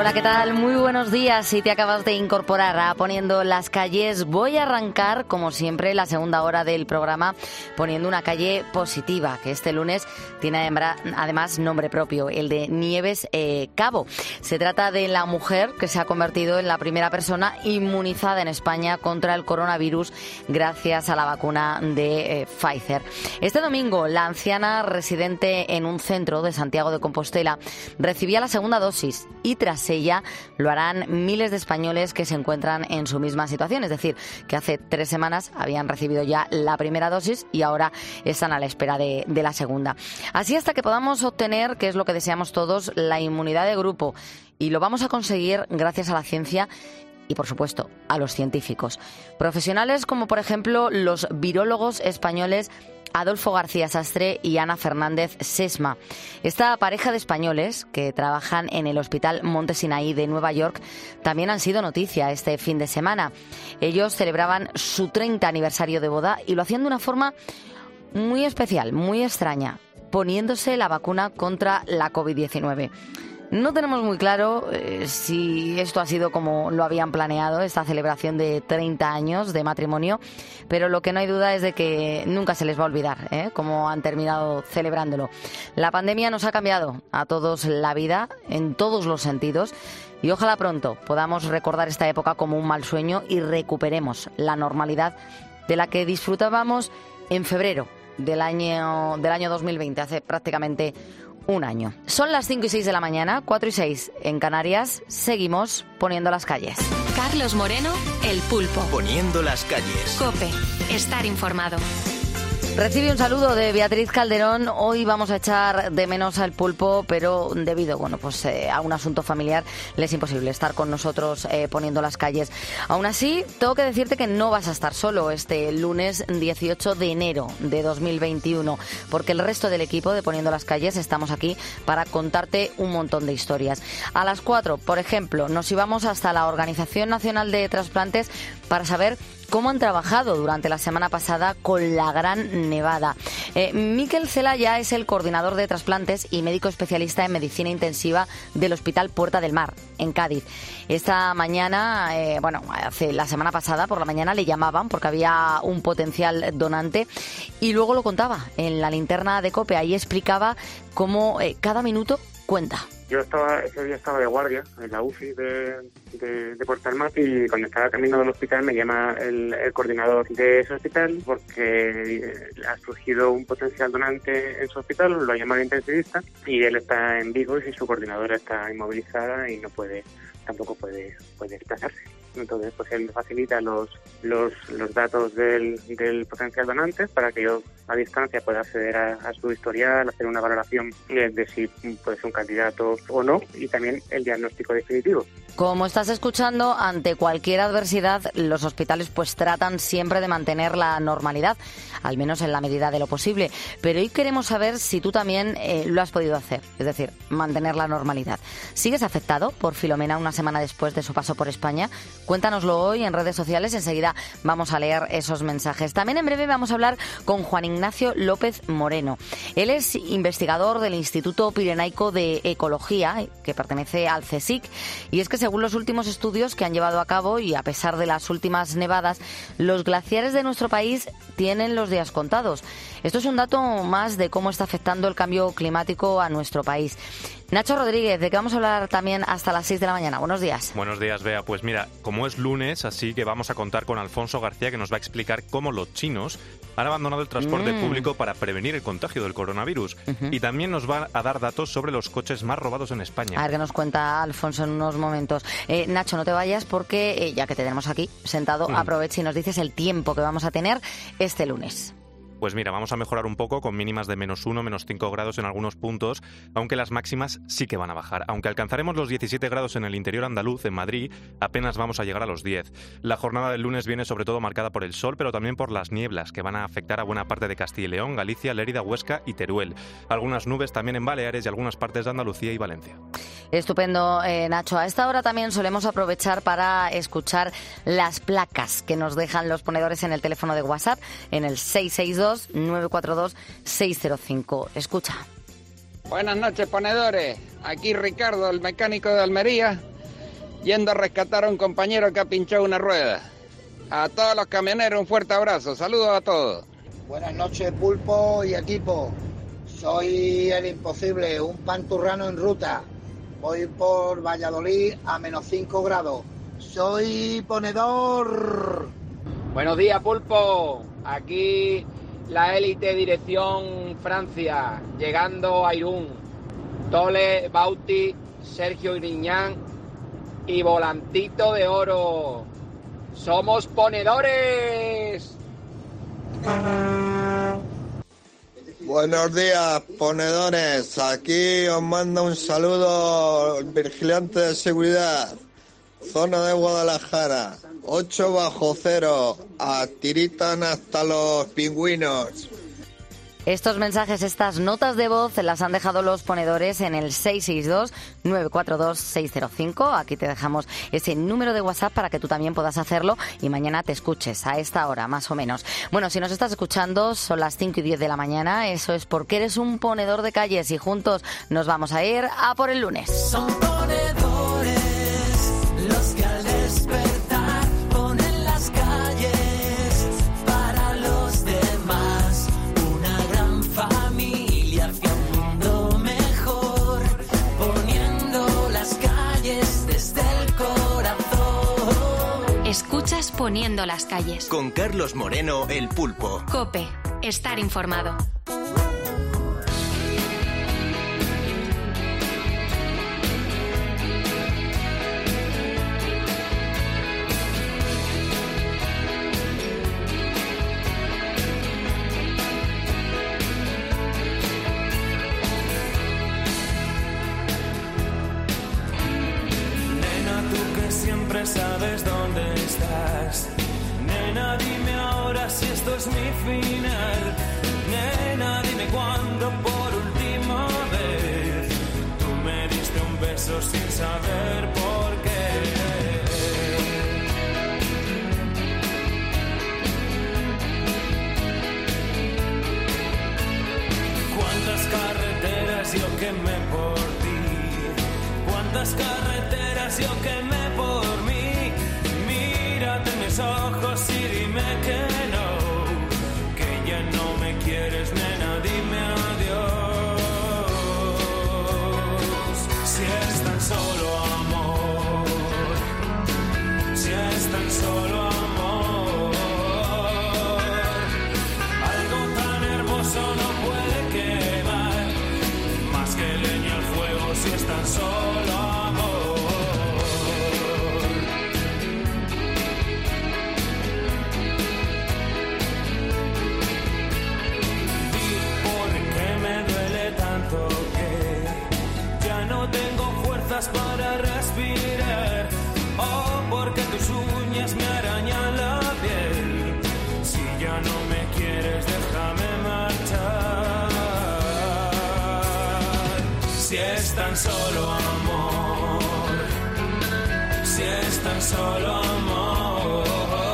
Hola, ¿qué tal? Muy buenos días. Si te acabas de incorporar a Poniendo las Calles, voy a arrancar, como siempre, la segunda hora del programa poniendo una calle positiva, que este lunes tiene además nombre propio, el de Nieves Cabo. Se trata de la mujer que se ha convertido en la primera persona inmunizada en España contra el coronavirus gracias a la vacuna de Pfizer. Este domingo, la anciana residente en un centro de Santiago de Compostela recibía la segunda dosis y tras ella lo harán miles de españoles que se encuentran en su misma situación. Es decir, que hace 3 semanas habían recibido ya la primera dosis y ahora están a la espera de la segunda. Así hasta que podamos obtener, que es lo que deseamos todos, la inmunidad de grupo. Y lo vamos a conseguir gracias a la ciencia y, por supuesto, a los científicos. Profesionales como, por ejemplo, los virólogos españoles Adolfo García Sastre y Ana Fernández Sesma. Esta pareja de españoles que trabajan en el Hospital Monte Sinaí de Nueva York también han sido noticia este fin de semana. Ellos celebraban su 30 aniversario de boda y lo hacían de una forma muy especial, muy extraña, poniéndose la vacuna contra la COVID-19. No tenemos muy claro si esto ha sido como lo habían planeado, esta celebración de 30 años de matrimonio, pero lo que no hay duda es de que nunca se les va a olvidar cómo han terminado celebrándolo. La pandemia nos ha cambiado a todos la vida, en todos los sentidos, y ojalá pronto podamos recordar esta época como un mal sueño y recuperemos la normalidad de la que disfrutábamos en febrero del año 2020, hace prácticamente un año. Son las 5 y 6 de la mañana, 4 y 6 en Canarias. Seguimos poniendo las calles. Carlos Moreno, El Pulpo. Poniendo las calles. COPE. Estar informado. Recibe un saludo de Beatriz Calderón. Hoy vamos a echar de menos al Pulpo, pero debido a un asunto familiar le es imposible estar con nosotros poniendo las calles. Aún así, tengo que decirte que no vas a estar solo este lunes 18 de enero de 2021, porque el resto del equipo de Poniendo las Calles estamos aquí para contarte un montón de historias. A las 4, por ejemplo, nos íbamos hasta la Organización Nacional de Trasplantes para saber cómo han trabajado durante la semana pasada con la gran nevada. Miquel Celaya es el coordinador de trasplantes y médico especialista en medicina intensiva del Hospital Puerta del Mar, en Cádiz. Esta mañana, la semana pasada por la mañana le llamaban porque había un potencial donante y luego lo contaba en la linterna de COPE. Ahí explicaba cómo cada minuto cuenta. Ese día estaba de guardia en la UCI de Puerta del Mar y cuando estaba camino del hospital me llama el coordinador de ese hospital porque ha surgido un potencial donante en su hospital, lo llama el intensivista y él está en Vigo y su coordinadora está inmovilizada y tampoco puede desplazarse. Entonces, pues él facilita los datos del potencial donante para que yo a distancia pueda acceder a su historial, hacer una valoración de si puede ser un candidato o no y también el diagnóstico definitivo. Como estás escuchando, ante cualquier adversidad, los hospitales pues tratan siempre de mantener la normalidad, al menos en la medida de lo posible. Pero hoy queremos saber si tú también lo has podido hacer, es decir, mantener la normalidad. ¿Sigues afectado por Filomena una semana después de su paso por España? Cuéntanoslo hoy en redes sociales, enseguida vamos a leer esos mensajes. También en breve vamos a hablar con Juan Ignacio López Moreno. Él es investigador del Instituto Pirenaico de Ecología, que pertenece al CSIC, y es que según los últimos estudios que han llevado a cabo y a pesar de las últimas nevadas, los glaciares de nuestro país tienen los días contados. Esto es un dato más de cómo está afectando el cambio climático a nuestro país. Nacho Rodríguez, ¿de qué vamos a hablar también hasta las 6 de la mañana? Buenos días. Buenos días, Bea. Pues mira, como es lunes, así que vamos a contar con Alfonso García, que nos va a explicar cómo los chinos han abandonado el transporte público para prevenir el contagio del coronavirus. Y también nos va a dar datos sobre los coches más robados en España. A ver qué nos cuenta Alfonso en unos momentos. Nacho, no te vayas porque ya que te tenemos aquí sentado, aprovecha y nos dices el tiempo que vamos a tener este lunes. Pues mira, vamos a mejorar un poco con mínimas de -1, -5 grados en algunos puntos, aunque las máximas sí que van a bajar. Aunque alcanzaremos los 17 grados en el interior andaluz, en Madrid, apenas vamos a llegar a los 10. La jornada del lunes viene sobre todo marcada por el sol, pero también por las nieblas, que van a afectar a buena parte de Castilla y León, Galicia, Lérida, Huesca y Teruel. Algunas nubes también en Baleares y algunas partes de Andalucía y Valencia. Estupendo, Nacho. A esta hora también solemos aprovechar para escuchar las placas que nos dejan los ponedores en el teléfono de WhatsApp, en el 662-942-605. Escucha. Buenas noches, ponedores. Aquí Ricardo, el mecánico de Almería. yendo a rescatar a un compañero que ha pinchado una rueda. A todos los camioneros un fuerte abrazo, saludos a todos. Buenas noches, Pulpo y equipo. Soy el imposible, un panturrano en ruta. Voy por Valladolid a menos 5 grados. Soy ponedor. Buenos días, Pulpo. Aquí la élite dirección Francia, llegando a Irún. Tole, Bauti, Sergio Griñán y Volantito de Oro. ¡Somos ponedores! Buenos días, ponedores. Aquí os manda un saludo el vigilante de seguridad. Zona de Guadalajara. 8 bajo cero. Tiritan hasta los pingüinos. Estos mensajes, estas notas de voz, las han dejado los ponedores en el 662-942-605. Aquí te dejamos ese número de WhatsApp para que tú también puedas hacerlo y mañana te escuches a esta hora, más o menos. Bueno, si nos estás escuchando, son las 5:10 de la mañana. Eso es porque eres un ponedor de calles y juntos nos vamos a ir a por el lunes. Son ponedores los que al despertar ponen las calles para los demás. Familia hacia un mundo mejor, poniendo las calles desde el corazón. Escuchas Poniendo las calles. Con Carlos Moreno, el Pulpo. COPE. Estar informado. Siempre sabes dónde estás. Nena, dime ahora si esto es mi final. Nena, dime cuándo por última vez tú me diste un beso sin saber por qué. Cuántas carreteras yo quemé por ti. Cuántas carreteras yo quemé por mí. Mírate en mis ojos y dime que no, que ya no me quieres, nena, dime adiós. Si es tan solo amor, si es tan solo amor, algo tan hermoso no puede quemar más que leña al fuego. Si es tan solo amor. Para respirar, oh, porque tus uñas me arañan la piel. Si ya no me quieres, déjame marchar. Si es tan solo amor, si es tan solo amor,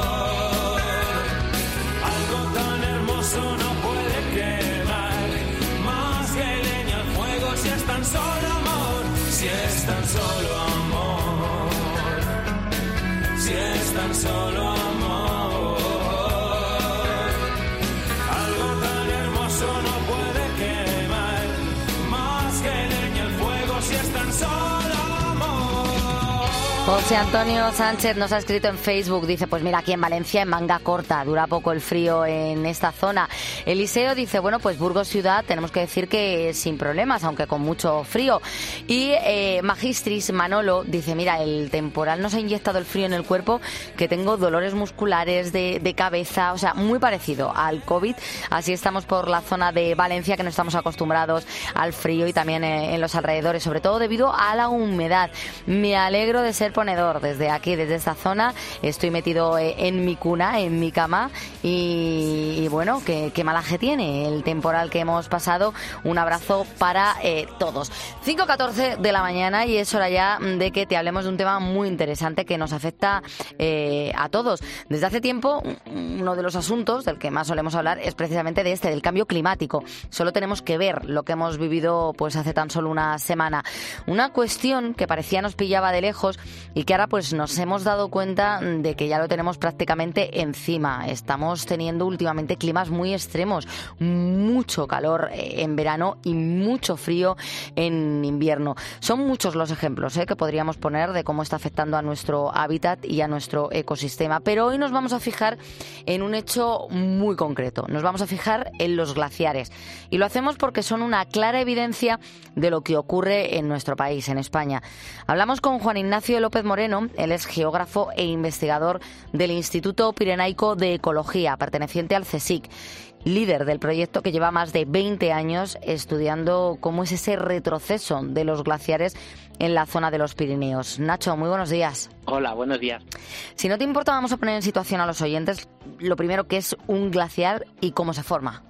algo tan hermoso no puede quemar más que leña al fuego. Si es tan solo amor, si es tan solo amor, si es tan solo amor, algo tan hermoso no puede quemar más que leña al fuego. Si es tan solo amor. José Antonio Sánchez nos ha escrito en Facebook, dice, pues mira, aquí en Valencia en manga corta, dura poco el frío en esta zona. Eliseo dice, bueno, pues Burgos ciudad tenemos que decir que sin problemas, aunque con mucho frío. Y Magistris Manolo dice, mira, el temporal nos ha inyectado el frío en el cuerpo, que tengo dolores musculares de cabeza, o sea, muy parecido al COVID. Así estamos por la zona de Valencia, que no estamos acostumbrados al frío, y también en los alrededores, sobre todo debido a la humedad. Me alegro de ser ponedor desde aquí, desde esta zona. Estoy metido en mi cuna, en mi cama, y bueno, qué malaje tiene el temporal que hemos pasado. Un abrazo para todos. 5:14 de la mañana y es hora ya de que te hablemos de un tema muy interesante que nos afecta a todos. Desde hace tiempo, uno de los asuntos del que más solemos hablar es precisamente de del cambio climático. Solo tenemos que ver lo que hemos vivido pues hace tan solo una semana. Una cuestión que parecía nos pillaba de lejos y que ahora pues nos hemos dado cuenta de que ya lo tenemos prácticamente encima. Estamos teniendo últimamente climas muy extremos, mucho calor en verano y mucho frío en invierno. Son muchos los ejemplos que podríamos poner de cómo está afectando a nuestro hábitat y a nuestro ecosistema, pero hoy nos vamos a fijar en un hecho muy concreto. Nos vamos a fijar en los glaciares y lo hacemos porque son una clara evidencia de lo que ocurre en nuestro país, en España. Hablamos con Juan Ignacio López Moreno, él es geógrafo e investigador del Instituto Pirenaico de Ecología, perteneciente al CSIC, líder del proyecto que lleva más de 20 años estudiando cómo es ese retroceso de los glaciares en la zona de los Pirineos. Nacho, muy buenos días. Hola, buenos días. Si no te importa, vamos a poner en situación a los oyentes lo primero que es un glaciar y cómo se forma.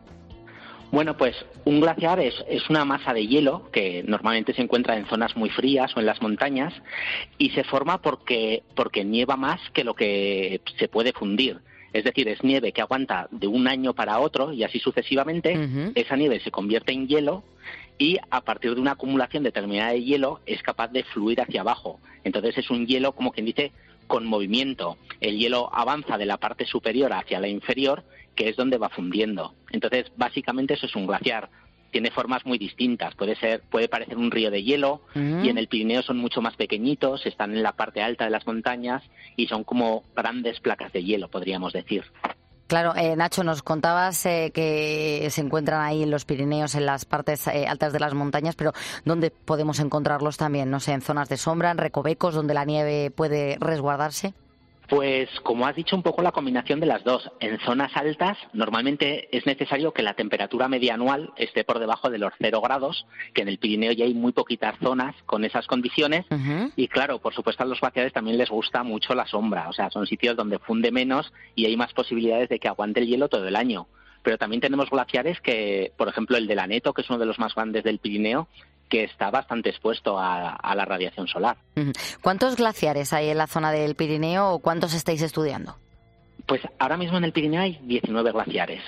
Bueno, pues un glaciar es una masa de hielo que normalmente se encuentra en zonas muy frías o en las montañas y se forma porque nieva más que lo que se puede fundir. Es decir, es nieve que aguanta de un año para otro y así sucesivamente. Esa nieve se convierte en hielo y a partir de una acumulación determinada de hielo es capaz de fluir hacia abajo. Entonces es un hielo, como quien dice, con movimiento. El hielo avanza de la parte superior hacia la inferior, que es donde va fundiendo. Entonces, básicamente eso es un glaciar. Tiene formas muy distintas. Puede parecer un río de hielo y en el Pirineo son mucho más pequeñitos, están en la parte alta de las montañas y son como grandes placas de hielo, podríamos decir. Claro, Nacho, nos contabas que se encuentran ahí en los Pirineos, en las partes altas de las montañas, pero ¿dónde podemos encontrarlos también? No sé, en zonas de sombra, en recovecos, donde la nieve puede resguardarse. Pues como has dicho, un poco la combinación de las dos. En zonas altas normalmente es necesario que la temperatura media anual esté por debajo de los 0 grados, que en el Pirineo ya hay muy poquitas zonas con esas condiciones. Y claro, por supuesto a los glaciares también les gusta mucho la sombra, o sea, son sitios donde funde menos y hay más posibilidades de que aguante el hielo todo el año. Pero también tenemos glaciares que, por ejemplo, el del Aneto, que es uno de los más grandes del Pirineo, que está bastante expuesto a la radiación solar. ¿Cuántos glaciares hay en la zona del Pirineo o cuántos estáis estudiando? Pues ahora mismo en el Pirineo hay 19 glaciares.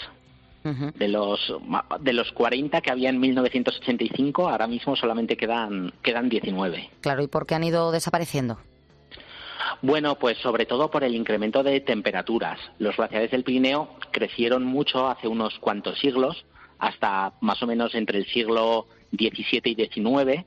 De los 40 que había en 1985, ahora mismo solamente quedan 19. Claro, ¿y por qué han ido desapareciendo? Bueno, pues sobre todo por el incremento de temperaturas. Los glaciares del Pirineo crecieron mucho hace unos cuantos siglos, hasta más o menos entre el siglo XVII y XIX,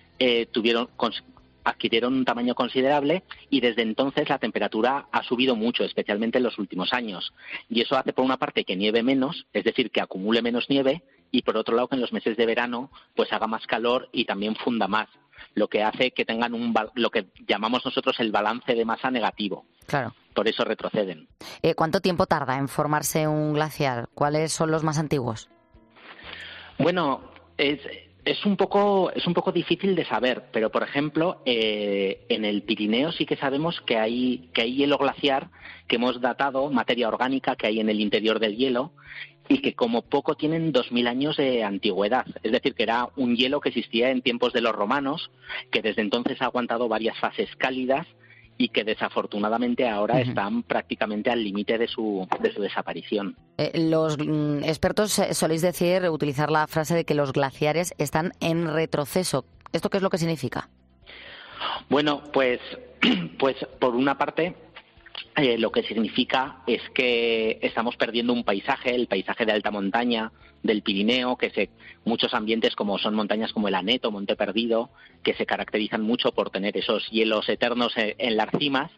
adquirieron un tamaño considerable y desde entonces la temperatura ha subido mucho, especialmente en los últimos años. Y eso hace, por una parte, que nieve menos, es decir, que acumule menos nieve, y por otro lado, que en los meses de verano pues haga más calor y también funda más, lo que hace que tengan lo que llamamos nosotros el balance de masa negativo. Claro. Por eso retroceden. ¿Cuánto tiempo tarda en formarse un glaciar? ¿Cuáles son los más antiguos? Bueno, es un poco difícil de saber, pero por ejemplo en el Pirineo sí que sabemos que hay hielo glaciar que hemos datado, materia orgánica que hay en el interior del hielo y que como poco tienen 2000 años de antigüedad. Es decir, que era un hielo que existía en tiempos de los romanos, que desde entonces ha aguantado varias fases cálidas y que desafortunadamente ahora están prácticamente al límite de su desaparición. Los expertos soléis utilizar la frase de que los glaciares están en retroceso. ¿Esto qué es lo que significa? Bueno, pues por una parte lo que significa es que estamos perdiendo un paisaje, el paisaje de alta montaña del Pirineo, muchos ambientes como son montañas como el Aneto, Monte Perdido, que se caracterizan mucho por tener esos hielos eternos en las cimas.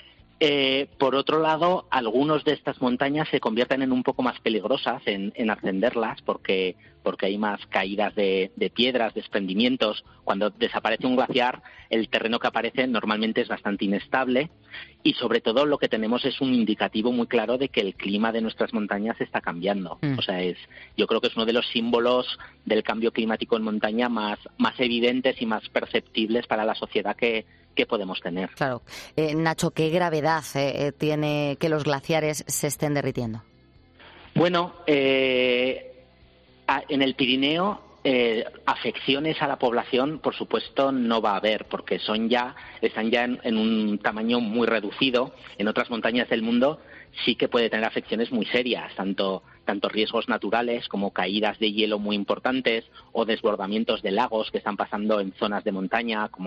Por otro lado, algunas de estas montañas se convierten en un poco más peligrosas en ascenderlas porque hay más caídas de piedras, desprendimientos. Cuando desaparece un glaciar, el terreno que aparece normalmente es bastante inestable y sobre todo lo que tenemos es un indicativo muy claro de que el clima de nuestras montañas está cambiando. O sea, yo creo que es uno de los símbolos del cambio climático en montaña más evidentes y más perceptibles para la sociedad que podemos tener. Claro. Nacho, ¿qué gravedad tiene que los glaciares se estén derritiendo? Bueno, en el Pirineo afecciones a la población, por supuesto, no va a haber, porque están ya en un tamaño muy reducido. En otras montañas del mundo sí que puede tener afecciones muy serias, tanto riesgos naturales como caídas de hielo muy importantes o desbordamientos de lagos que están pasando en zonas de montaña, como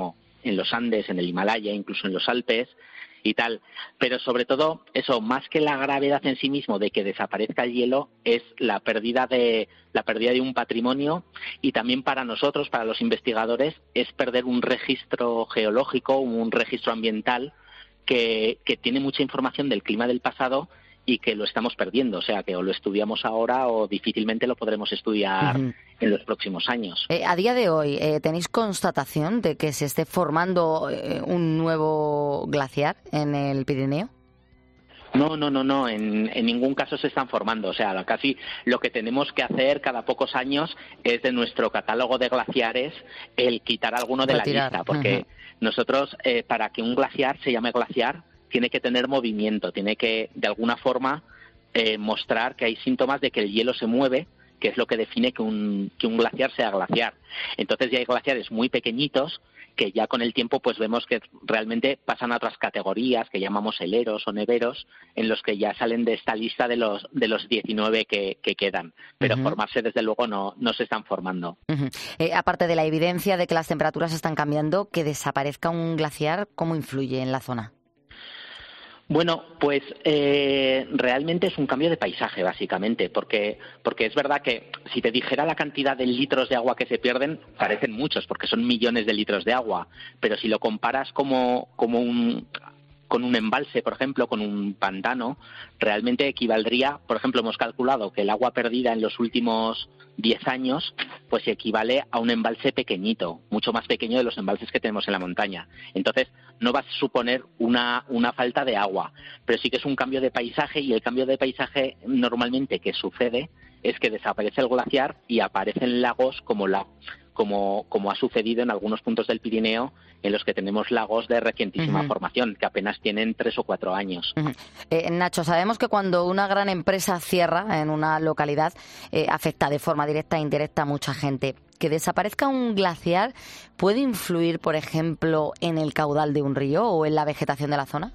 en los Andes, en el Himalaya, incluso en los Alpes y tal. Pero sobre todo, eso, más que la gravedad en sí mismo de que desaparezca el hielo, es la pérdida de un patrimonio, y también para nosotros, para los investigadores, es perder un registro geológico, un registro ambiental que tiene mucha información del clima del pasado y que lo estamos perdiendo. O sea, que o lo estudiamos ahora o difícilmente lo podremos estudiar en los próximos años. A día de hoy, ¿tenéis constatación de que se esté formando un nuevo glaciar en el Pirineo? No, en ningún caso se están formando. O sea, casi lo que tenemos que hacer cada pocos años es de nuestro catálogo de glaciares el quitar alguno de la lista, porque nosotros, para que un glaciar se llame glaciar, tiene que tener movimiento, tiene que, de alguna forma, mostrar que hay síntomas de que el hielo se mueve, que es lo que define que un glaciar sea glaciar. Entonces ya hay glaciares muy pequeñitos que ya con el tiempo pues vemos que realmente pasan a otras categorías que llamamos heleros o neveros, en los que ya salen de esta lista de los 19 que quedan. Pero formarse, desde luego, no se están formando. Aparte de la evidencia de que las temperaturas están cambiando, que desaparezca un glaciar, ¿cómo influye en la zona? Bueno, pues realmente es un cambio de paisaje, básicamente, porque es verdad que si te dijera la cantidad de litros de agua que se pierden, parecen muchos, porque son millones de litros de agua, pero si lo comparas con un embalse, por ejemplo, con un pantano, realmente equivaldría, por ejemplo, hemos calculado que el agua perdida en los últimos 10 años, pues equivale a un embalse pequeñito, mucho más pequeño de los embalses que tenemos en la montaña. Entonces, no va a suponer una falta de agua, pero sí que es un cambio de paisaje, y el cambio de paisaje normalmente que sucede es que desaparece el glaciar y aparecen lagos como ha sucedido en algunos puntos del Pirineo, en los que tenemos lagos de recientísima formación, que apenas tienen 3 o 4 años. Nacho, sabemos que cuando una gran empresa cierra en una localidad, afecta de forma directa e indirecta a mucha gente. ¿Que desaparezca un glaciar puede influir, por ejemplo, en el caudal de un río o en la vegetación de la zona?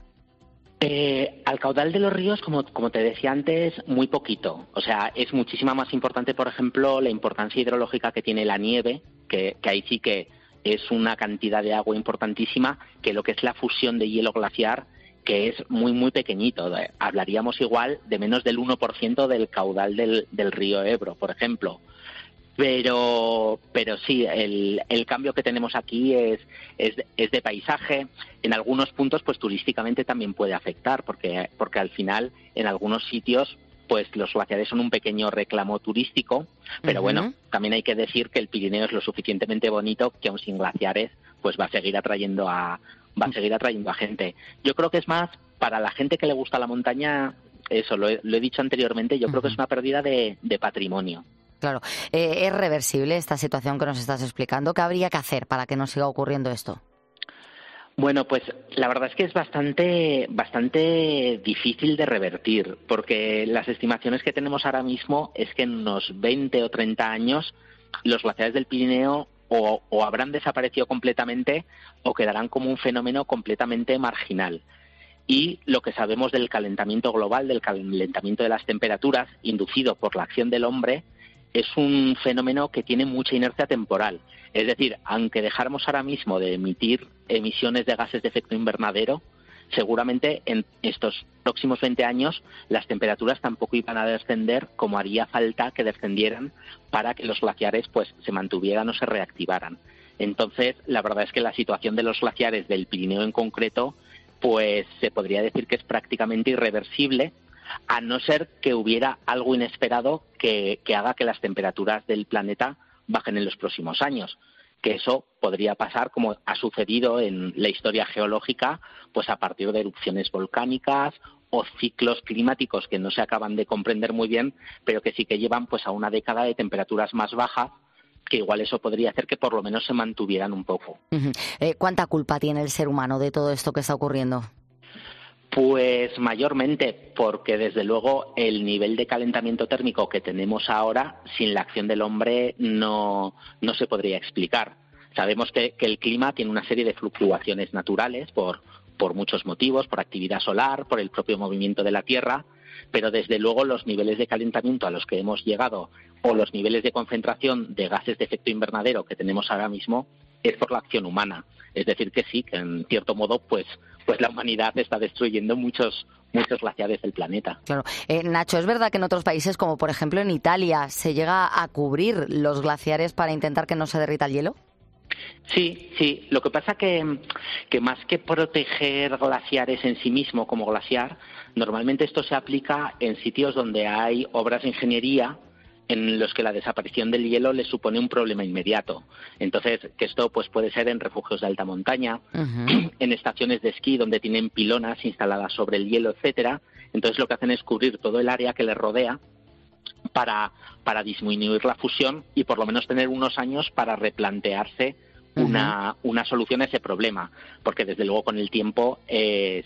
Al caudal de los ríos, como te decía antes, muy poquito. O sea, es muchísima más importante, por ejemplo, la importancia hidrológica que tiene la nieve, que ahí sí que es una cantidad de agua importantísima, que lo que es la fusión de hielo glaciar, que es muy, muy pequeñito. Hablaríamos igual de menos del 1% del caudal del río Ebro, por ejemplo. Pero sí, el cambio que tenemos aquí es de paisaje. En algunos puntos, pues turísticamente también puede afectar, porque al final, en algunos sitios, pues los glaciares son un pequeño reclamo turístico. Pero bueno, también hay que decir que el Pirineo es lo suficientemente bonito que, aun sin glaciares, pues va a seguir atrayendo a gente. Yo creo que es más para la gente que le gusta la montaña. Eso lo he dicho anteriormente. Yo creo que es una pérdida de patrimonio. Claro. ¿Es reversible esta situación que nos estás explicando? ¿Qué habría que hacer para que no siga ocurriendo esto? Bueno, pues la verdad es que es bastante difícil de revertir, porque las estimaciones que tenemos ahora mismo es que en unos 20 o 30 años los glaciares del Pirineo o habrán desaparecido completamente o quedarán como un fenómeno completamente marginal. Y lo que sabemos del calentamiento global, del calentamiento de las temperaturas inducido por la acción del hombre, es un fenómeno que tiene mucha inercia temporal. Es decir, aunque dejáramos ahora mismo de emitir emisiones de gases de efecto invernadero, seguramente en estos próximos 20 años las temperaturas tampoco iban a descender como haría falta que descendieran para que los glaciares pues se mantuvieran o se reactivaran. Entonces, la verdad es que la situación de los glaciares del Pirineo en concreto, pues se podría decir que es prácticamente irreversible, a no ser que hubiera algo inesperado que haga que las temperaturas del planeta bajen en los próximos años. Que eso podría pasar, como ha sucedido en la historia geológica, pues a partir de erupciones volcánicas o ciclos climáticos que no se acaban de comprender muy bien, pero que sí que llevan pues a una década de temperaturas más bajas, que igual eso podría hacer que por lo menos se mantuvieran un poco. ¿Cuánta culpa tiene el ser humano de todo esto que está ocurriendo? Pues mayormente, porque desde luego el nivel de calentamiento térmico que tenemos ahora, sin la acción del hombre, no se podría explicar. Sabemos que el clima tiene una serie de fluctuaciones naturales por muchos motivos, por actividad solar, por el propio movimiento de la Tierra, pero desde luego los niveles de calentamiento a los que hemos llegado o los niveles de concentración de gases de efecto invernadero que tenemos ahora mismo es por la acción humana. Es decir, que sí, que en cierto modo, pues la humanidad está destruyendo muchos glaciares del planeta. Claro. Nacho, ¿es verdad que en otros países, como por ejemplo en Italia, se llega a cubrir los glaciares para intentar que no se derrita el hielo? Sí. Lo que pasa que más que proteger glaciares en sí mismo como glaciar, normalmente esto se aplica en sitios donde hay obras de ingeniería en los que la desaparición del hielo les supone un problema inmediato. Entonces, que esto pues puede ser en refugios de alta montaña, en estaciones de esquí donde tienen pilonas instaladas sobre el hielo, etcétera. Entonces lo que hacen es cubrir todo el área que les rodea para disminuir la fusión y por lo menos tener unos años para replantearse una solución a ese problema, porque desde luego con el tiempo ese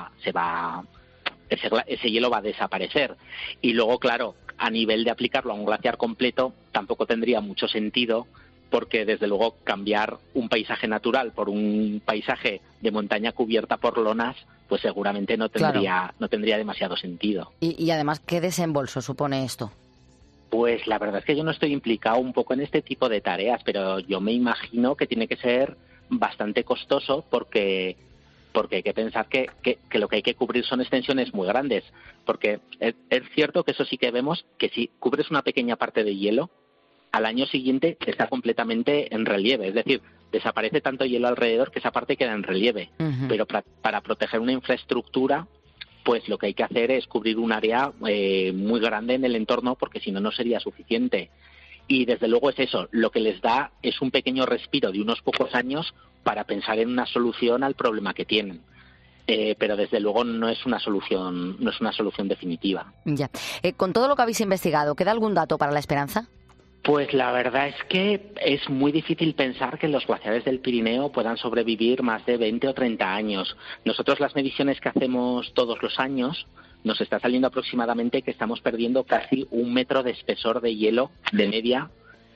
hielo va a desaparecer. Y luego, claro, a nivel de aplicarlo a un glaciar completo tampoco tendría mucho sentido, porque desde luego cambiar un paisaje natural por un paisaje de montaña cubierta por lonas, pues seguramente no tendría demasiado sentido. Y además, ¿qué desembolso supone esto? Pues la verdad es que yo no estoy implicado un poco en este tipo de tareas, pero yo me imagino que tiene que ser bastante costoso porque hay que pensar que lo que hay que cubrir son extensiones muy grandes, porque es cierto que eso sí que vemos, que si cubres una pequeña parte de hielo, al año siguiente está completamente en relieve, es decir, desaparece tanto hielo alrededor que esa parte queda en relieve, pero para proteger una infraestructura, pues lo que hay que hacer es cubrir un área muy grande en el entorno, porque si no, no sería suficiente. Y desde luego es eso, lo que les da es un pequeño respiro de unos pocos años para pensar en una solución al problema que tienen. Pero desde luego no es una solución definitiva. Ya. Con todo lo que habéis investigado, ¿queda algún dato para la esperanza? Pues la verdad es que es muy difícil pensar que los glaciares del Pirineo puedan sobrevivir más de 20 o 30 años. Nosotros las mediciones que hacemos todos los años nos está saliendo aproximadamente que estamos perdiendo casi 1 metro de espesor de hielo de media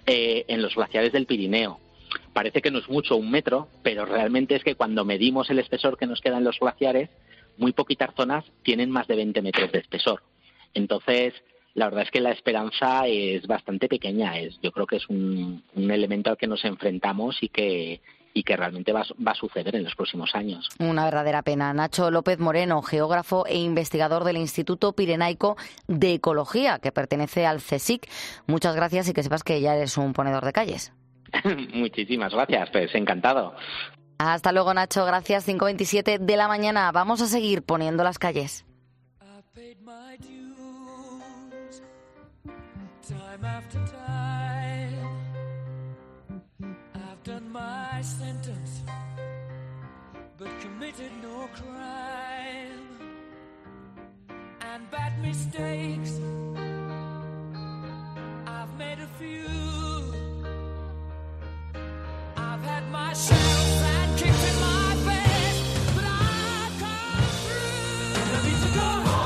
en los glaciares del Pirineo. Parece que no es mucho 1 metro, pero realmente es que cuando medimos el espesor que nos queda en los glaciares, muy poquitas zonas tienen más de 20 metros de espesor. Entonces, la verdad es que la esperanza es bastante pequeña. Yo creo que es un elemento al que nos enfrentamos y que realmente va a suceder en los próximos años. Una verdadera pena. Nacho López Moreno, geógrafo e investigador del Instituto Pirenaico de Ecología, que pertenece al CSIC. Muchas gracias y que sepas que ya eres un ponedor de calles. Muchísimas gracias, pues encantado. Hasta luego, Nacho. Gracias. 5:27 de la mañana. Vamos a seguir poniendo las calles. Time after time, I've done my sentence, but committed no crime, and bad mistakes, I've made a few, I've had my shells and kicks in my face, but I've come through, and I need to go home.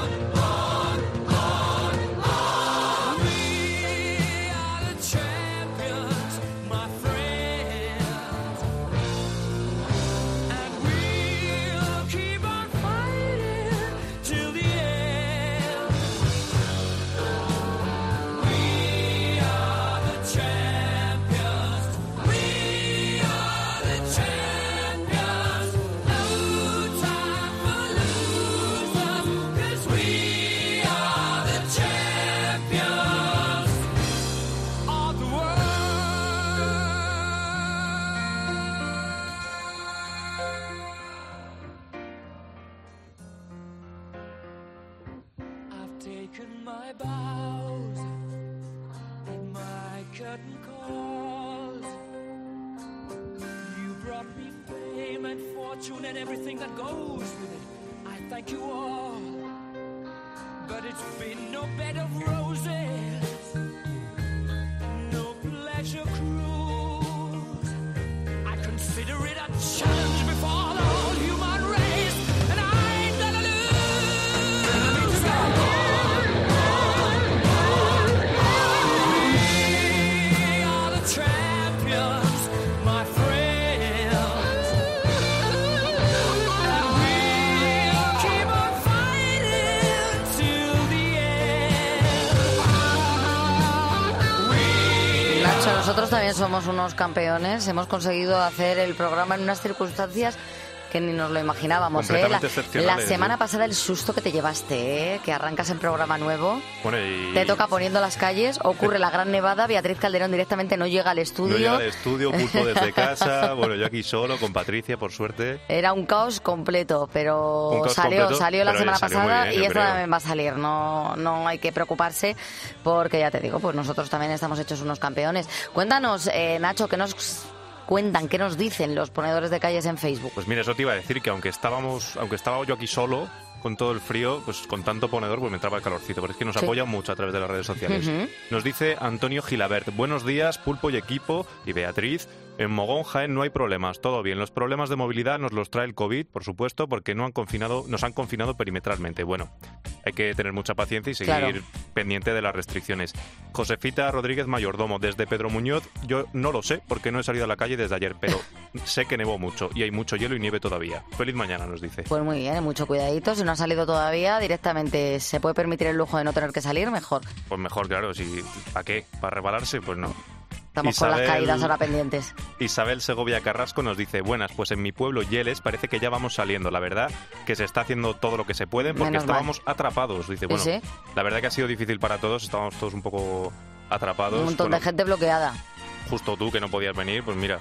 Taken my bows and my curtain calls. You brought me fame and fortune and everything that goes with it. I thank you all, but it's been no bed of roses, no pleasure cruise. I consider it a challenge before the whole human race, and I ain't gonna lose. Nosotros nosotros también somos unos campeones. Hemos conseguido hacer el programa en unas circunstancias que ni nos lo imaginábamos. La semana pasada el susto que te llevaste, que arrancas en programa nuevo, bueno, te toca Poniendo las calles, ocurre la gran nevada, Beatriz Calderón directamente no llega al estudio. No llega al estudio, Pulpo desde casa, bueno, yo aquí solo, con Patricia, por suerte. Era un caos completo, pero salió la semana pasada bien, y esta también va a salir, no hay que preocuparse, porque ya te digo, pues nosotros también estamos hechos unos campeones. Cuéntanos, Nacho, ¿qué nos cuentan, qué nos dicen los ponedores de calles en Facebook? Pues mira, eso te iba a decir, que aunque estaba yo aquí solo, con todo el frío, pues con tanto ponedor, pues me entraba el calorcito, pero es que nos apoyan mucho a través de las redes sociales. Nos dice Antonio Gilabert: buenos días, Pulpo y equipo, y Beatriz. En Mogón, Jaén, no hay problemas, todo bien. Los problemas de movilidad nos los trae el COVID, por supuesto, porque nos han confinado perimetralmente. Bueno, hay que tener mucha paciencia y seguir pendiente de las restricciones. Josefita Rodríguez Mayordomo, desde Pedro Muñoz, yo no lo sé, porque no he salido a la calle desde ayer, pero sé que nevó mucho y hay mucho hielo y nieve todavía. Feliz mañana, nos dice. Pues muy bien, mucho cuidadito. Si no ha salido todavía, directamente se puede permitir el lujo de no tener que salir, mejor. Pues mejor, claro. ¿Para qué? ¿Para resbalarse? Pues no. Estamos con las caídas ahora pendientes. Isabel Segovia Carrasco nos dice: buenas, pues en mi pueblo Yeles parece que ya vamos saliendo. La verdad que se está haciendo todo lo que se puede porque estábamos atrapados. Dice, bueno, ¿sí? La verdad que ha sido difícil para todos, estábamos todos un poco atrapados. Un montón de gente bloqueada. Justo tú, que no podías venir, pues mira.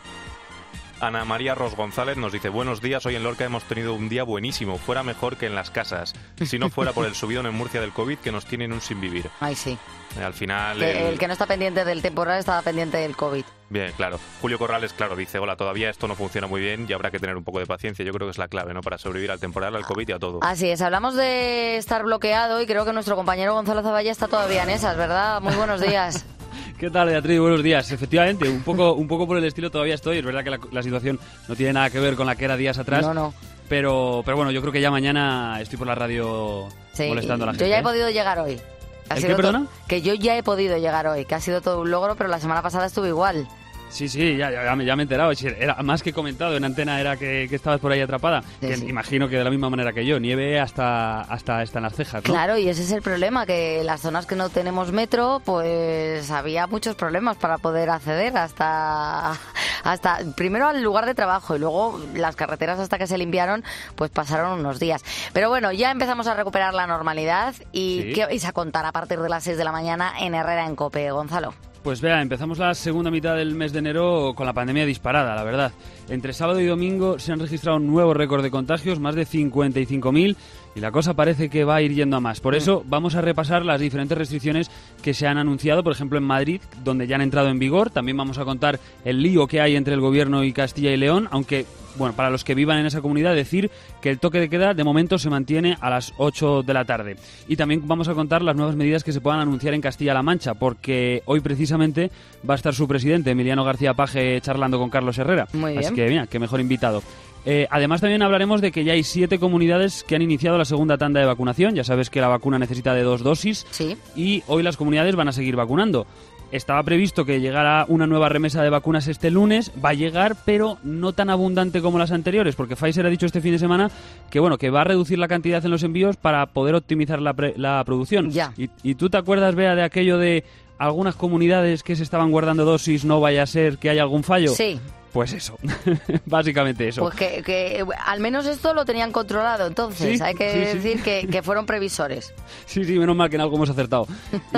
Ana María Ros González nos dice: buenos días, hoy en Lorca hemos tenido un día buenísimo, fuera mejor que en las casas, si no fuera por el subidón en Murcia del COVID que nos tienen un sin vivir. Ay, sí. Al final... El que no está pendiente del temporal estaba pendiente del COVID. Bien, claro. Julio Corrales, claro, dice: hola, todavía esto no funciona muy bien y habrá que tener un poco de paciencia. Yo creo que es la clave, ¿no? Para sobrevivir al temporal, al COVID y a todo. Así es, hablamos de estar bloqueado y creo que nuestro compañero Gonzalo Zavalla está todavía en esas, ¿verdad? Muy buenos días. ¿Qué tal, Beatriz? Buenos días. Efectivamente, un poco por el estilo todavía estoy. Es verdad que la situación no tiene nada que ver con la que era días atrás. No. Pero bueno, yo creo que ya mañana estoy por la radio molestando a la gente. Yo ya he podido llegar hoy. ¿Qué, perdona? Que yo ya he podido llegar hoy, que ha sido todo un logro, pero la semana pasada estuve igual. Sí, ya me he enterado. Era más que comentado en antena, era que estabas por ahí atrapada. Sí, que imagino que de la misma manera que yo, nieve hasta en las cejas, ¿no? Claro, y ese es el problema, que las zonas que no tenemos metro, pues había muchos problemas para poder acceder hasta primero al lugar de trabajo y luego las carreteras hasta que se limpiaron, pues pasaron unos días. Pero bueno, ya empezamos a recuperar la normalidad y ¿qué vais a contar a partir de las 6 de la mañana en Herrera en COPE, Gonzalo? Pues vea, empezamos la segunda mitad del mes de enero con la pandemia disparada, la verdad. Entre sábado y domingo se han registrado un nuevo récord de contagios, más de 55.000, y la cosa parece que va a ir yendo a más. Por eso vamos a repasar las diferentes restricciones que se han anunciado, por ejemplo en Madrid, donde ya han entrado en vigor. También vamos a contar el lío que hay entre el gobierno y Castilla y León, aunque... Bueno, para los que vivan en esa comunidad, decir que el toque de queda de momento se mantiene a las 8 de la tarde. Y también vamos a contar las nuevas medidas que se puedan anunciar en Castilla-La Mancha, porque hoy precisamente va a estar su presidente, Emiliano García Paje, charlando con Carlos Herrera. Muy bien. Así que, mira, qué mejor invitado. Además, también hablaremos de que ya hay 7 comunidades que han iniciado la segunda tanda de vacunación. Ya sabes que la vacuna necesita de 2 dosis. Sí. Y hoy las comunidades van a seguir vacunando. Estaba previsto que llegara una nueva remesa de vacunas este lunes, va a llegar, pero no tan abundante como las anteriores, porque Pfizer ha dicho este fin de semana que va a reducir la cantidad en los envíos para poder optimizar la producción. Ya. ¿Y tú te acuerdas, Bea, de aquello de algunas comunidades que se estaban guardando dosis, no vaya a ser que haya algún fallo? Sí. Pues eso, básicamente eso. Pues que al menos esto lo tenían controlado, entonces. Sí, hay que decir que fueron previsores. Sí, menos mal que en algo hemos acertado.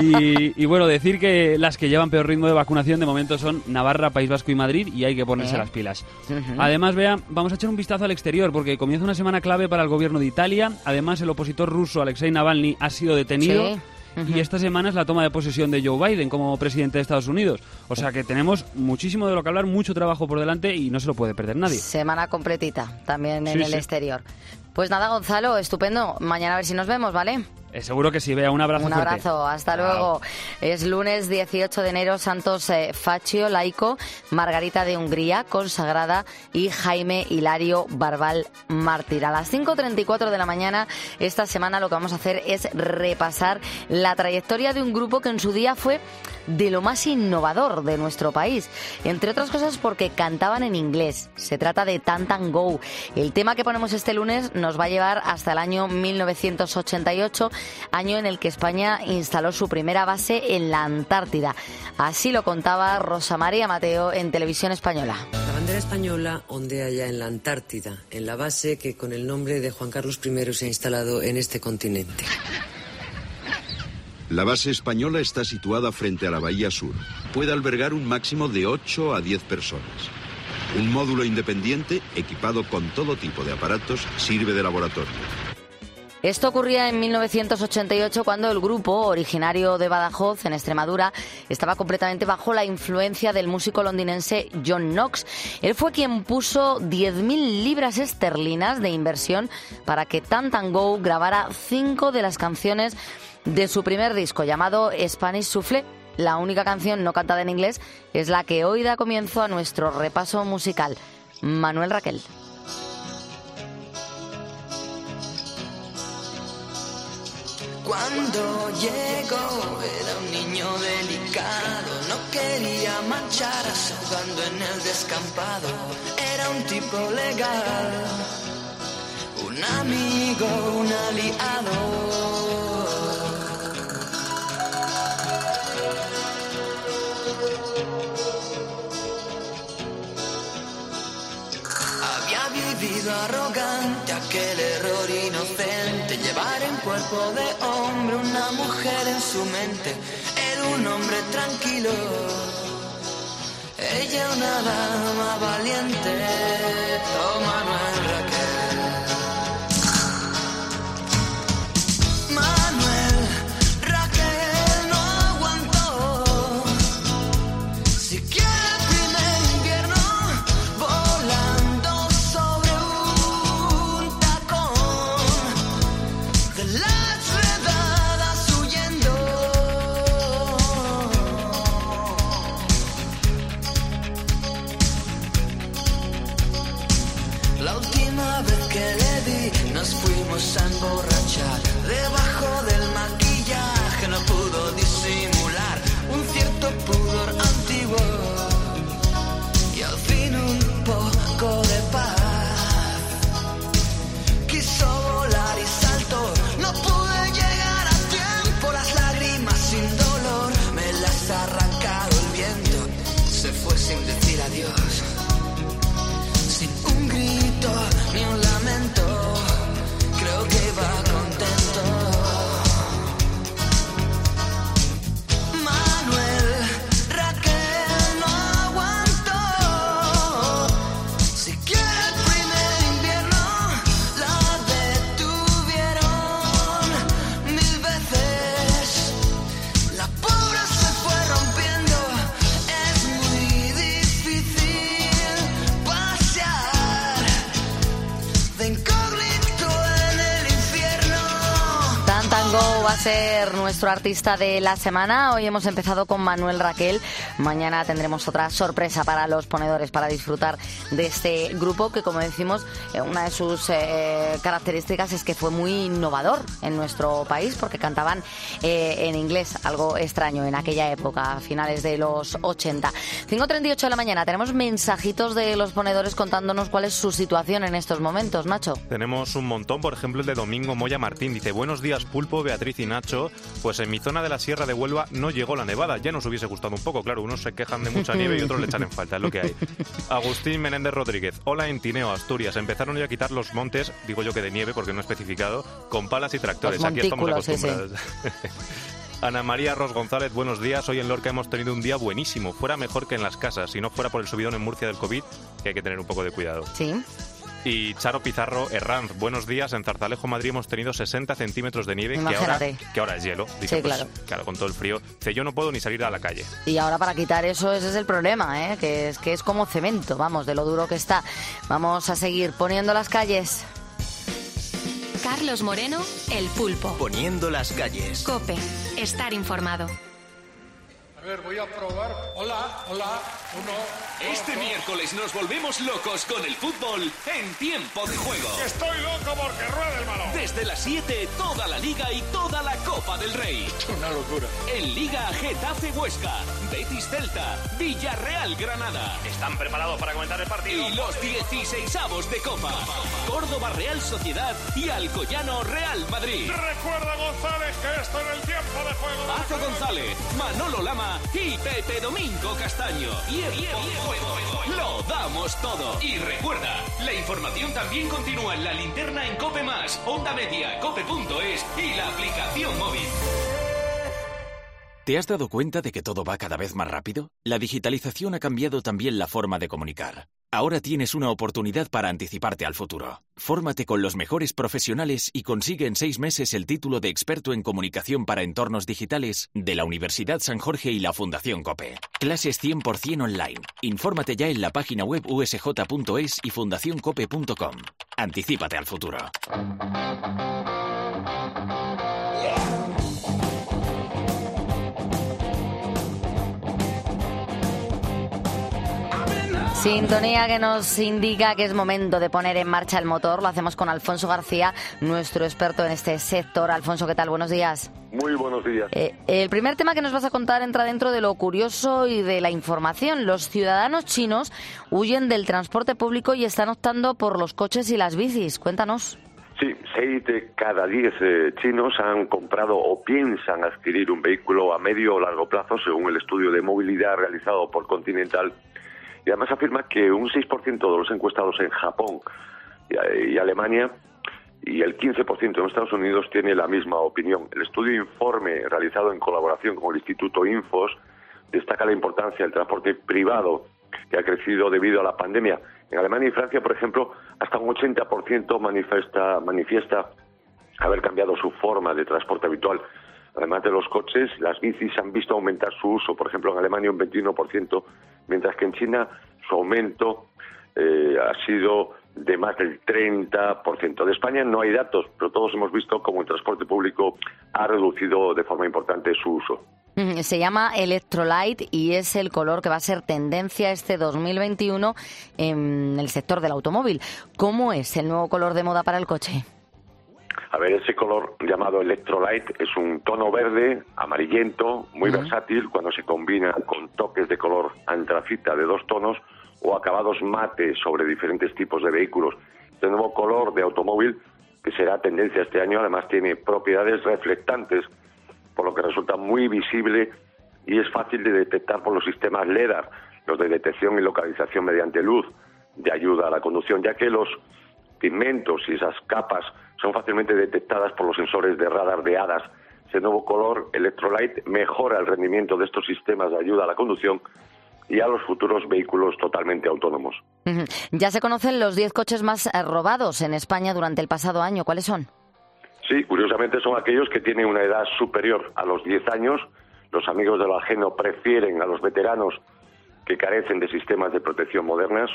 Y bueno, decir que las que llevan peor ritmo de vacunación de momento son Navarra, País Vasco y Madrid, y hay que ponerse las pilas. Además, Bea, vamos a echar un vistazo al exterior, porque comienza una semana clave para el gobierno de Italia. Además, el opositor ruso Alexei Navalny ha sido detenido. Sí. Y esta semana es la toma de posesión de Joe Biden como presidente de Estados Unidos. O sea que tenemos muchísimo de lo que hablar, mucho trabajo por delante y no se lo puede perder nadie. Semana completita también en el exterior. Pues nada, Gonzalo, estupendo. Mañana a ver si nos vemos, ¿vale? Seguro que sí, Bea. Un abrazo fuerte. Un abrazo, hasta luego. Es lunes 18 de enero, santos Faccio, laico, Margarita de Hungría, consagrada, y Jaime Hilario Barbal, mártir. A las 5:34 de la mañana, esta semana lo que vamos a hacer es repasar la trayectoria de un grupo que en su día fue de lo más innovador de nuestro país. Entre otras cosas porque cantaban en inglés. Se trata de Tantan Go. El tema que ponemos este lunes nos va a llevar hasta el año 1988, año en el que España instaló su primera base en la Antártida. Así lo contaba Rosa María Mateo en Televisión Española. La bandera española ondea ya en la Antártida, en la base que con el nombre de Juan Carlos I se ha instalado en este continente. La base española está situada frente a la Bahía Sur. Puede albergar un máximo de 8 a 10 personas. Un módulo independiente, equipado con todo tipo de aparatos, sirve de laboratorio. Esto ocurría en 1988 cuando el grupo, originario de Badajoz, en Extremadura, estaba completamente bajo la influencia del músico londinense John Knox. Él fue quien puso 10.000 libras esterlinas de inversión para que Tan Tan Go grabara 5 de las canciones de su primer disco, llamado Spanish Soufflé. La única canción no cantada en inglés es la que hoy da comienzo a nuestro repaso musical. Manuel Raquel. Cuando llegó era un niño delicado, no quería mancharse jugando en el descampado. Era un tipo legal, un amigo, un aliado. Vivido arrogante, aquel error inocente, llevar en cuerpo de hombre una mujer en su mente. Era un hombre tranquilo, ella una dama valiente. Oh, Manuel Raquel. Manuel Raquel no aguantó, siquiera nos fuimos a emborrachar. Debajo del maquillaje no pudo disimular un cierto pudor antiguo y al fin un poco de paz. Quiso volar y saltó, no pude llegar a tiempo. Las lágrimas sin dolor me las ha arrancado el viento. Se fue sin decir adiós, sin un grito ni un lamento. Creo que va contento. Manuel Raquel no aguantó, siquiera el primer invierno la detuvieron 1000 veces. La pobre se fue rompiendo, es muy difícil pasear de incógnito. Tango va a ser nuestro artista de la semana. Hoy hemos empezado con Manuel Raquel. Mañana tendremos otra sorpresa para los ponedores para disfrutar de este grupo que, como decimos, una de sus características es que fue muy innovador en nuestro país porque cantaban en inglés, algo extraño en aquella época, a finales de los 80. 5:38 de la mañana. Tenemos mensajitos de los ponedores contándonos cuál es su situación en estos momentos, Nacho. Tenemos un montón, por ejemplo, el de Domingo Moya Martín. Dice: buenos días, Pulpo, Beatriz y Nacho. Pues en mi zona de la Sierra de Huelva no llegó la nevada. Ya nos hubiese gustado un poco, claro. Unos se quejan de mucha nieve y otros le echan en falta, es lo que hay. Agustín Menéndez Rodríguez: hola, en Tineo, Asturias. Empezaron ya a quitar los montes, digo yo que de nieve porque no he especificado, con palas y tractores. Aquí estamos acostumbrados. Sí. Ana María Ros González: buenos días. Hoy en Lorca hemos tenido un día buenísimo. Fuera mejor que en las casas. Si no fuera por el subidón en Murcia del COVID, que hay que tener un poco de cuidado. Sí. Y Charo Pizarro Herranz: buenos días. En Zarzalejo, Madrid, hemos tenido 60 centímetros de nieve, que ahora es hielo. Dice, sí, claro. Pues, claro, con todo el frío. Dice: yo no puedo ni salir a la calle. Y ahora para quitar eso, ese es el problema, ¿eh? Que es como cemento, vamos, de lo duro que está. Vamos a seguir poniendo las calles. Carlos Moreno, El Pulpo. Poniendo las calles. COPE. Estar informado. A ver, voy a probar. Hola, 1, 2, Este miércoles nos volvemos locos con el fútbol en Tiempo de Juego. Estoy loco porque rueda el balón. Desde las 7, toda la Liga y toda la Copa del Rey. Una locura. En Liga, Getafe Huesca, Betis Celta, Villarreal Granada. ¿Están preparados para comentar el partido? Y los 16avos de Copa. Córdoba Real Sociedad y Alcoyano Real Madrid. Recuerda, González, que esto en el tiempo de juego. Paco González, Manolo Lama y Pepe Domingo Castaño. Y lo damos todo. Y recuerda, la información también continúa en La Linterna en Cope+, Onda Media, Cope.es y la aplicación móvil. ¿Te has dado cuenta de que todo va cada vez más rápido? La digitalización ha cambiado también la forma de comunicar. Ahora tienes una oportunidad para anticiparte al futuro. Fórmate con los mejores profesionales y consigue en 6 meses el título de experto en comunicación para entornos digitales de la Universidad San Jorge y la Fundación COPE. Clases 100% online. Infórmate ya en la página web usj.es y fundacioncope.com. Anticípate al futuro. Sintonía que nos indica que es momento de poner en marcha el motor. Lo hacemos con Alfonso García, nuestro experto en este sector. Alfonso, ¿qué tal? Buenos días. Muy buenos días. El primer tema que nos vas a contar entra dentro de lo curioso y de la información. Los ciudadanos chinos huyen del transporte público y están optando por los coches y las bicis. Cuéntanos. Sí, 6 de cada 10 chinos han comprado o piensan adquirir un vehículo a medio o largo plazo, según el estudio de movilidad realizado por Continental. Y además afirma que un 6% de los encuestados en Japón y Alemania y el 15% en Estados Unidos tiene la misma opinión. El estudio informe realizado en colaboración con el Instituto Infos destaca la importancia del transporte privado, que ha crecido debido a la pandemia. En Alemania y Francia, por ejemplo, hasta un 80% manifiesta haber cambiado su forma de transporte habitual. Además de los coches, las bicis han visto aumentar su uso. Por ejemplo, en Alemania un 21%, mientras que en China su aumento ha sido de más del 30%. De España no hay datos, pero todos hemos visto cómo el transporte público ha reducido de forma importante su uso. Se llama Electrolyte y es el color que va a ser tendencia este 2021 en el sector del automóvil. ¿Cómo es el nuevo color de moda para el coche? A ver, ese color llamado Electrolyte es un tono verde, amarillento, muy versátil cuando se combina con toques de color antracita de 2 tonos o acabados mate sobre diferentes tipos de vehículos. Este nuevo color de automóvil, que será tendencia este año, además tiene propiedades reflectantes, por lo que resulta muy visible y es fácil de detectar por los sistemas LiDAR, los de detección y localización mediante luz, de ayuda a la conducción, ya que los pigmentos y esas capas son fácilmente detectadas por los sensores de radar de HADAS. Ese nuevo color Electrolyte mejora el rendimiento de estos sistemas de ayuda a la conducción y a los futuros vehículos totalmente autónomos. Ya se conocen los 10 coches más robados en España durante el pasado año. ¿Cuáles son? Sí, curiosamente son aquellos que tienen una edad superior a los 10 años. Los amigos del ajeno prefieren a los veteranos que carecen de sistemas de protección modernas.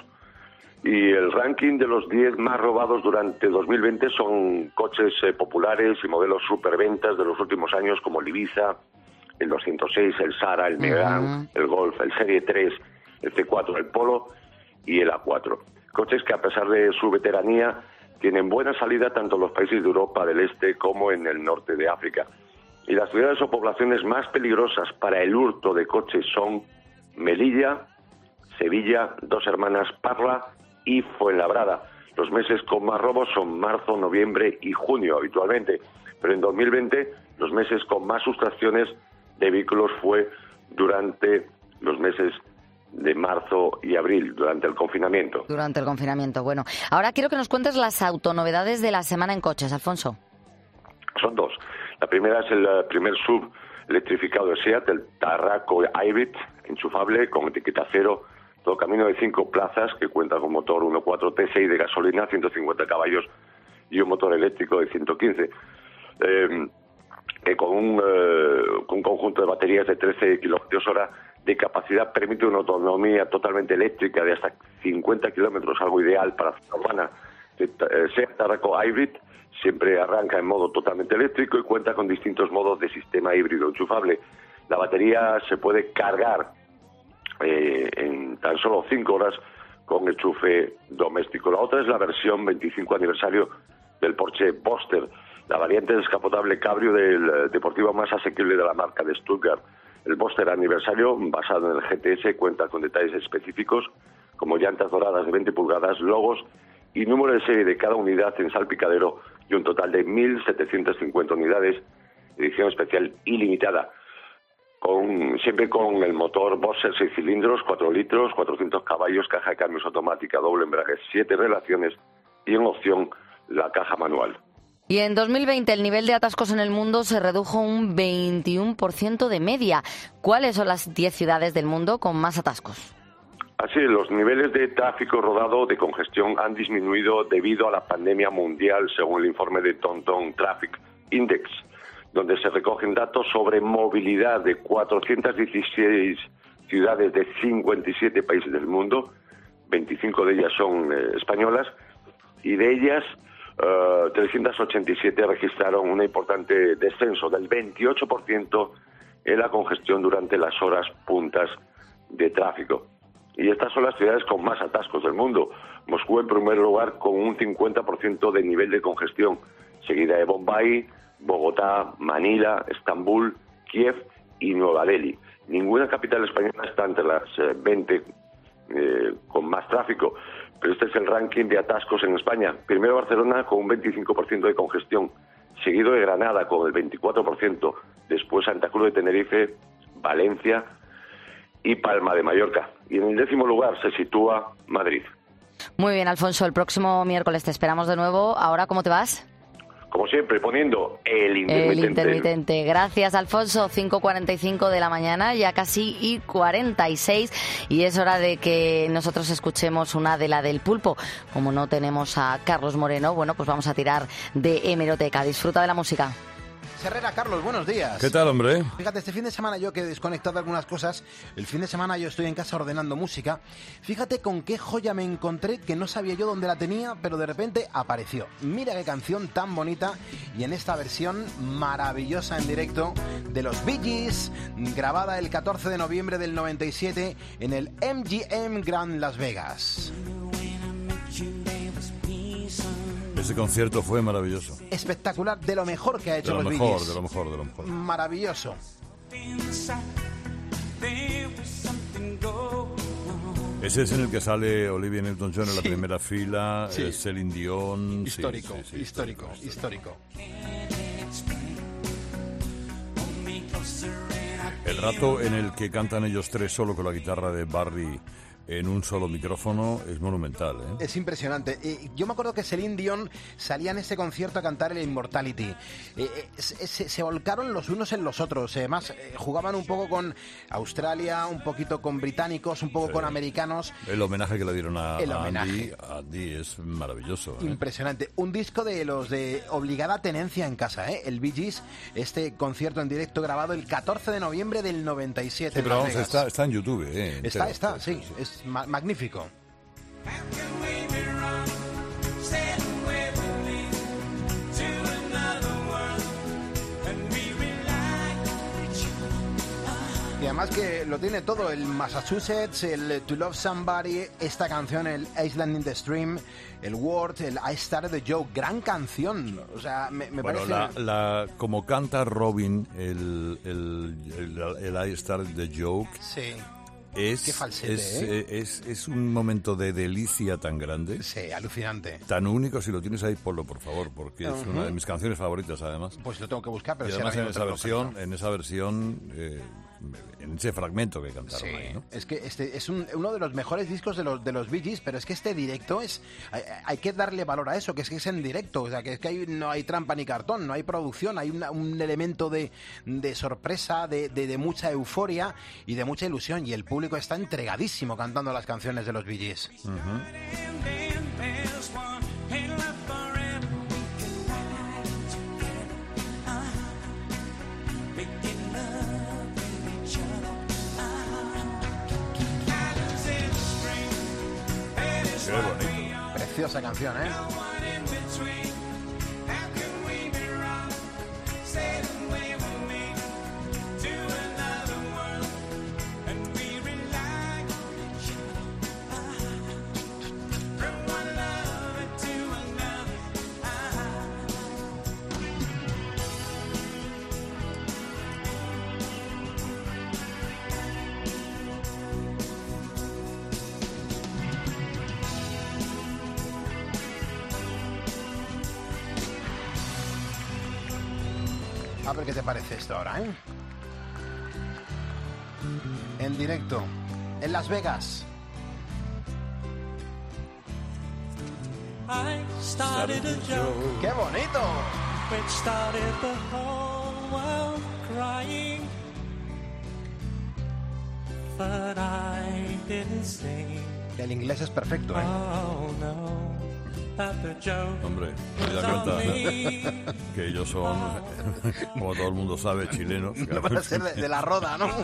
Y el ranking de los 10 más robados durante 2020 son coches populares y modelos superventas de los últimos años, como el Ibiza, el 206, el Sara, el Megane, el Golf, el Serie 3, el C4, el Polo y el A4. Coches que, a pesar de su veteranía, tienen buena salida tanto en los países de Europa del Este como en el norte de África. Y las ciudades o poblaciones más peligrosas para el hurto de coches son Melilla, Sevilla, Dos Hermanas, Parla y Fuenlabrada. Los meses con más robos son marzo, noviembre y junio habitualmente, pero en 2020 los meses con más sustracciones de vehículos fue durante los meses de marzo y abril, durante el confinamiento. Durante el confinamiento, bueno. Ahora quiero que nos cuentes las autonovedades de la semana en coches, Alfonso. Son 2. La primera es el primer SUV electrificado de SEAT, el Tarraco Hybrid, enchufable, con etiqueta cero, todo camino de 5 plazas, que cuenta con motor 1.4 T6 de gasolina, 150 caballos y un motor eléctrico de 115. Que con un conjunto de baterías de 13 kWh de capacidad permite una autonomía totalmente eléctrica de hasta 50 kilómetros, algo ideal para zona urbana. SEAT Tarraco Hybrid siempre arranca en modo totalmente eléctrico y cuenta con distintos modos de sistema híbrido enchufable. La batería se puede cargar en tan solo 5 horas con enchufe doméstico. La otra es la versión 25 aniversario del Porsche Boxster, la variante descapotable cabrio del deportivo más asequible de la marca de Stuttgart. El Boxster aniversario, basado en el GTS, cuenta con detalles específicos como llantas doradas de 20 pulgadas, logos y número de serie de cada unidad en salpicadero y un total de 1.750 unidades, edición especial ilimitada, siempre con el motor Boxster 6 cilindros, 4 litros, 400 caballos, caja de cambios automática, doble embrague, 7 relaciones y en opción la caja manual. Y en 2020 el nivel de atascos en el mundo se redujo un 21% de media. ¿Cuáles son las 10 ciudades del mundo con más atascos? Así, los niveles de tráfico rodado de congestión han disminuido debido a la pandemia mundial, según el informe de TomTom Traffic Index, donde se recogen datos sobre movilidad de 416 ciudades de 57 países del mundo, 25 de ellas son españolas, y de ellas 387 registraron un importante descenso del 28% en la congestión durante las horas puntas de tráfico. Y estas son las ciudades con más atascos del mundo. Moscú en primer lugar con un 50% de nivel de congestión, seguida de Bombay, Bogotá, Manila, Estambul, Kiev y Nueva Delhi. Ninguna capital española está entre las 20 con más tráfico, pero este es el ranking de atascos en España. Primero Barcelona con un 25% de congestión, seguido de Granada con el 24%, después Santa Cruz de Tenerife, Valencia y Palma de Mallorca. Y en el 10º lugar se sitúa Madrid. Muy bien, Alfonso, el próximo miércoles te esperamos de nuevo. Ahora, ¿cómo te vas? Como siempre, poniendo el intermitente. El intermitente. Gracias, Alfonso. 5:45 de la mañana, ya casi y 46. Y es hora de que nosotros escuchemos una de la del pulpo. Como no tenemos a Carlos Moreno, bueno, pues vamos a tirar de hemeroteca. Disfruta de la música. Herrera, Carlos, buenos días. ¿Qué tal, hombre? Fíjate, este fin de semana yo que he desconectado algunas cosas, el fin de semana yo estoy en casa ordenando música. Fíjate con qué joya me encontré que no sabía yo dónde la tenía, pero de repente apareció. Mira qué canción tan bonita y en esta versión maravillosa en directo de los Bee Gees, grabada el 14 de noviembre del 97 en el MGM Grand Las Vegas. Ese concierto fue maravilloso. Espectacular, de lo mejor que ha hecho los Bee Gees. De lo mejor. Maravilloso. Ese es en el que sale Olivia Newton-John en la primera fila, Celine Dion. Histórico. El rato en el que cantan ellos tres solo con la guitarra de Barry en un solo micrófono es monumental, ¿eh? Es impresionante. Yo me acuerdo que Celine Dion salía en ese concierto a cantar el Immortality. Se volcaron los unos en los otros. Además, jugaban un poco con Australia, un poquito con británicos, un poco con americanos. El homenaje que le dieron a Andy es maravilloso, ¿eh? Impresionante. Un disco de los de obligada tenencia en casa, ¿eh? El Bee Gees, este concierto en directo grabado el 14 de noviembre del 97. Sí, pero vamos, está en YouTube, ¿eh? Está, sí. Es magnífico. Y además que lo tiene todo, el Massachusetts, el To Love Somebody, esta canción, el Island in the Stream, el Word, el I Started the Joke, gran canción. O sea, me parece... como canta Robin, el I Started the Joke... Sí. Qué falsete, es un momento de delicia tan grande. Sí, alucinante. Tan único, si lo tienes ahí, ponlo, por favor, porque es una de mis canciones favoritas, además. Pues lo tengo que buscar, pero y además en esa versión, en ese fragmento que cantaron ahí, ¿no? Es que este es uno de los mejores discos de los Bee Gees, pero es que este directo hay que darle valor a eso, que es en directo, o sea, que es que no hay trampa ni cartón, no hay producción, hay un elemento de sorpresa, de mucha euforia y de mucha ilusión, y el público está entregadísimo cantando las canciones de los Bee Gees. Qué bonito. Preciosa canción, ¿eh? A ver qué te parece esto ahora, ¿eh? En directo, en Las Vegas. I started a joke. ¡Qué bonito! Which started the whole world crying. But I didn't sing. El inglés es perfecto, ¿eh? Oh no. Hombre, me da cuenta que ellos son, como todo el mundo sabe, chilenos. No van a ser de la Roda, ¿no?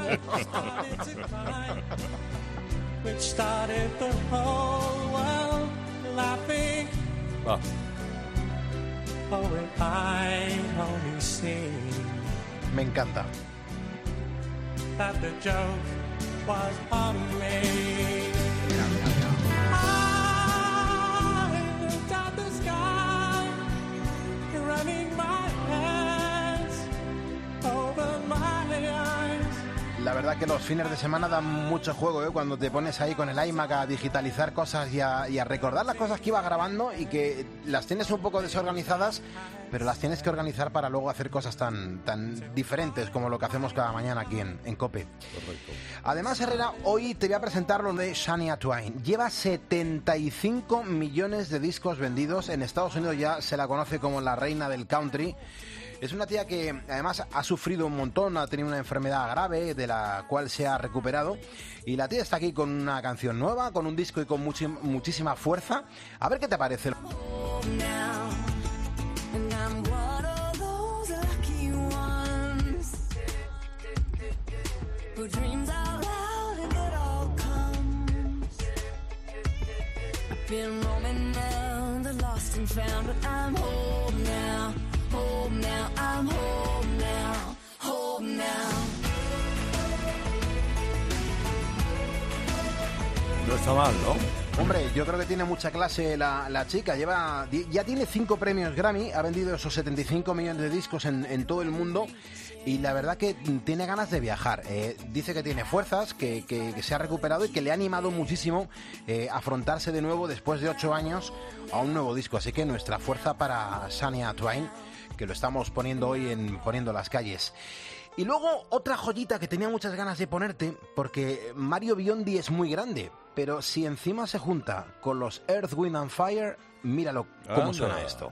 Which started the whole world laughing. Ah. Oh, and I only see. Me encanta. That the joke was on me. La verdad que los fines de semana dan mucho juego, ¿eh? Cuando te pones ahí con el iMac a digitalizar cosas y a recordar las cosas que iba grabando y que las tienes un poco desorganizadas, pero las tienes que organizar para luego hacer cosas tan diferentes como lo que hacemos cada mañana aquí en COPE. Correcto. Además, Herrera, hoy te voy a presentar lo de Shania Twain. Lleva 75 millones de discos vendidos. En Estados Unidos ya se la conoce como la reina del country. Es una tía que además ha sufrido un montón, ha tenido una enfermedad grave de la cual se ha recuperado. Y la tía está aquí con una canción nueva, con un disco y con muchísima fuerza. A ver qué te parece. Home now, I'm home now, home now. No está mal, ¿no? Hombre, yo creo que tiene mucha clase la chica. Ya tiene 5 premios Grammy, ha vendido esos 75 millones de discos en todo el mundo y la verdad que tiene ganas de viajar. Dice que tiene fuerzas, que se ha recuperado y que le ha animado muchísimo afrontarse de nuevo después de 8 años a un nuevo disco. Así que nuestra fuerza para Shania Twain, que lo estamos poniendo hoy en Poniendo las Calles. Y luego otra joyita que tenía muchas ganas de ponerte, porque Mario Biondi es muy grande, pero si encima se junta con los Earth, Wind and Fire, míralo cómo suena esto.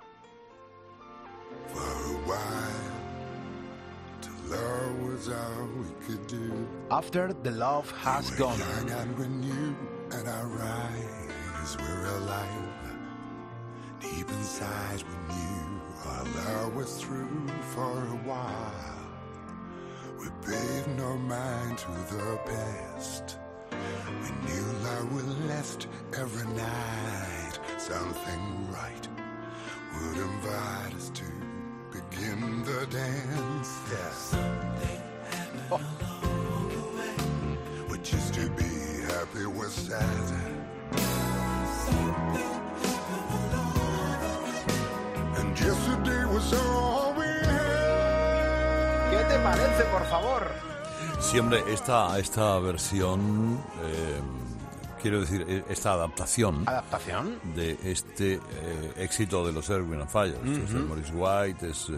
For a while, till love was all we could do. After the love has gone. Young and when you and our eyes were alive, deep inside we knew our love was through for a while. We paid no mind to the past. We knew love would last every night. Something right would invite us to begin the dance. Yeah. Something happened along the way. We used to be happy with sad. Something happened along the way. And yesterday was all we had. ¿Qué te parece, por favor? Sí, hombre, esta versión, quiero decir, esta adaptación de este éxito de los Earth, Wind and Fire. Es el Maurice White, es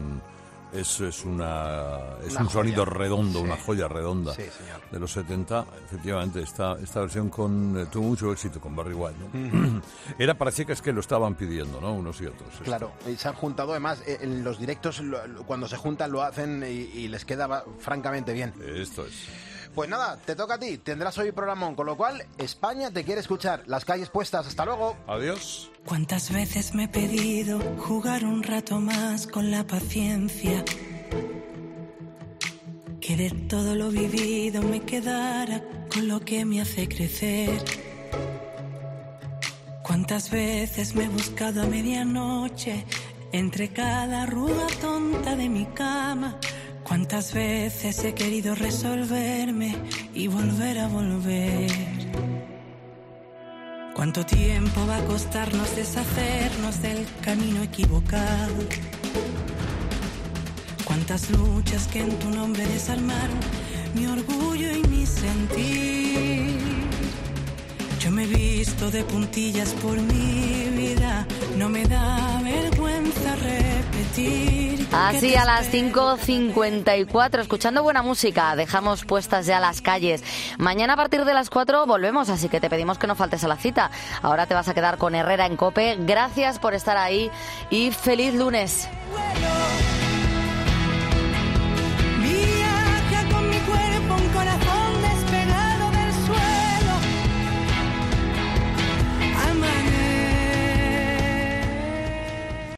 un sonido redondo, sí, una joya redonda, sí, de los 70. Efectivamente, esta versión tuvo mucho éxito con Barry White, ¿no? Parecía que es que lo estaban pidiendo, ¿no? Unos y otros. Claro, y se han juntado, además, en los directos, cuando se juntan lo hacen y les queda francamente bien. Esto es. Pues nada, te toca a ti, tendrás hoy programón, con lo cual España te quiere escuchar. Las calles puestas, hasta luego. Adiós. ¿Cuántas veces me he pedido jugar un rato más con la paciencia? Que de todo lo vivido me quedara con lo que me hace crecer. ¿Cuántas veces me he buscado a medianoche entre cada arruga tonta de mi cama? ¿Cuántas veces he querido resolverme y volver a volver? ¿Cuánto tiempo va a costarnos deshacernos del camino equivocado? ¿Cuántas luchas que en tu nombre desarmaron mi orgullo y mi sentir? Yo me he visto de puntillas por mi vida, no me da vergüenza gusta repetir. Así a las 5:54, escuchando buena música, dejamos puestas ya las calles. Mañana a partir de las 4 volvemos, así que te pedimos que no faltes a la cita. Ahora te vas a quedar con Herrera en COPE. Gracias por estar ahí y feliz lunes. Bueno.